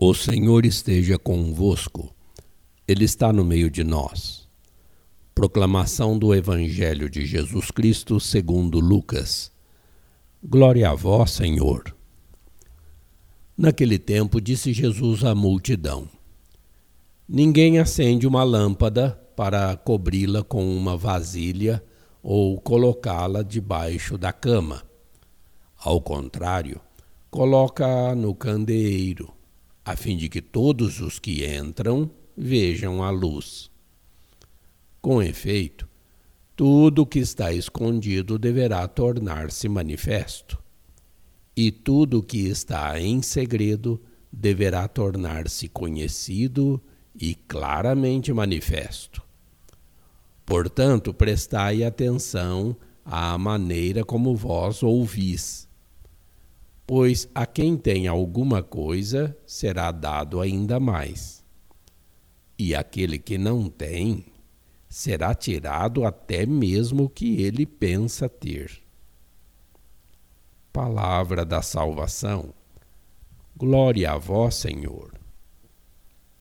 O Senhor esteja convosco, Ele está no meio de nós. Proclamação do Evangelho de Jesus Cristo segundo Lucas. Glória a vós, Senhor. Naquele tempo disse Jesus à multidão: Ninguém acende uma lâmpada para cobri-la com uma vasilha ou colocá-la debaixo da cama. Ao contrário, coloca-a no candeeiro, a fim de que todos os que entram vejam a luz. Com efeito, tudo o que está escondido deverá tornar-se manifesto, e tudo o que está em segredo deverá tornar-se conhecido e claramente manifesto. Portanto, prestai atenção à maneira como vós ouvis. Pois a quem tem alguma coisa será dado ainda mais, e aquele que não tem será tirado até mesmo o que ele pensa ter. Palavra da salvação. Glória a vós, Senhor.